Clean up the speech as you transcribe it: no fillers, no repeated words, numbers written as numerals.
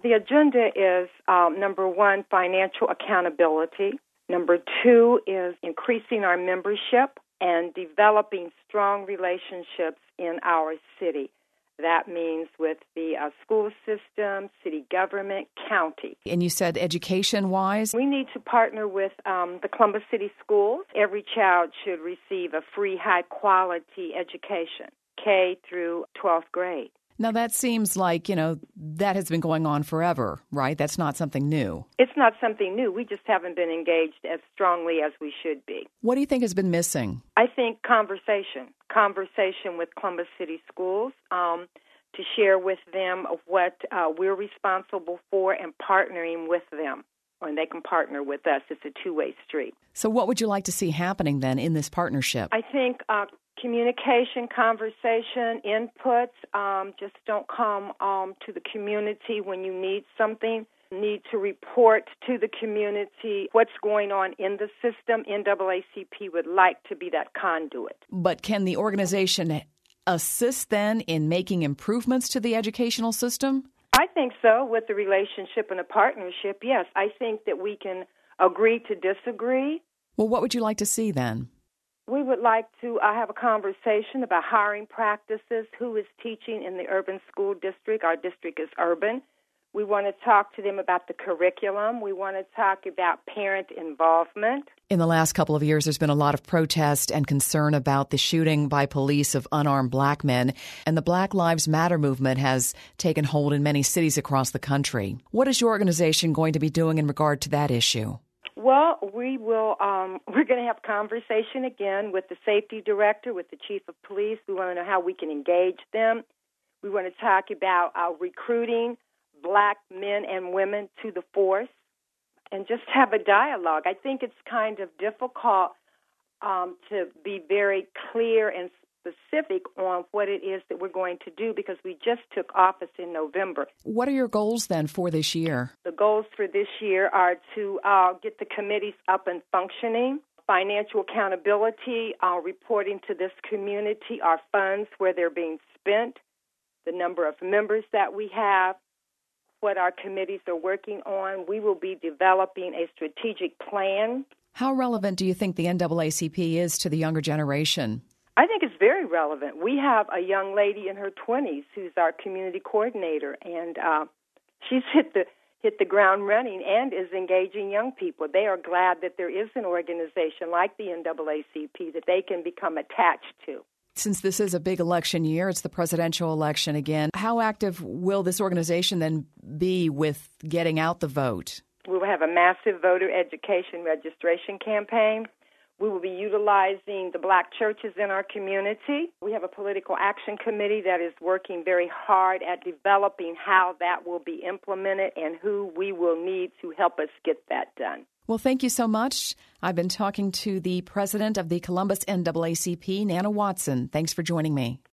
The agenda is, number one, financial accountability. Number two is increasing our membership and developing strong relationships in our city. That means with the school system, city government, county. And you said education-wise? We need to partner with the Columbus City Schools. Every child should receive a free, high-quality education, K through 12th grade. Now, that seems like, that has been going on forever, right? That's not something new. It's not something new. We just haven't been engaged as strongly as we should be. What do you think has been missing? I think conversation with Columbus City Schools to share with them what we're responsible for and partnering with them. And they can partner with us. It's a two-way street. So what would you like to see happening then in this partnership? I think communication, conversation, inputs just don't come to the community when you need something. You need to report to the community what's going on in the system. NAACP would like to be that conduit. But can the organization assist then in making improvements to the educational system? I think so, with the relationship and the partnership, yes. I think that we can agree to disagree. Well, what would you like to see then? We would like to have a conversation about hiring practices, who is teaching in the urban school district. Our district is urban. We want to talk to them about the curriculum. We want to talk about parent involvement. In the last couple of years, there's been a lot of protest and concern about the shooting by police of unarmed black men, and the Black Lives Matter movement has taken hold in many cities across the country. What is your organization going to be doing in regard to that issue? Well, we're going to have conversation again with the safety director, with the chief of police. We want to know how we can engage them. We want to talk about recruiting black men and women to the force and just have a dialogue. I think it's kind of difficult to be very clear and specific on what it is that we're going to do because we just took office in November. What are your goals then for this year? The goals for this year are to get the committees up and functioning, financial accountability, reporting to this community, our funds, where they're being spent, the number of members that we have, what our committees are working on. We will be developing a strategic plan. How relevant do you think the NAACP is to the younger generation? I think it's very relevant. We have a young lady in her 20s who's our community coordinator, and she's hit the ground running and is engaging young people. They are glad that there is an organization like the NAACP that they can become attached to. Since this is a big election year, it's the presidential election again, how active will this organization then be with getting out the vote? We will have a massive voter education registration campaign. We will be utilizing the black churches in our community. We have a political action committee that is working very hard at developing how that will be implemented and who we will need to help us get that done. Well, thank you so much. I've been talking to the president of the Columbus NAACP, Nana Watson. Thanks for joining me.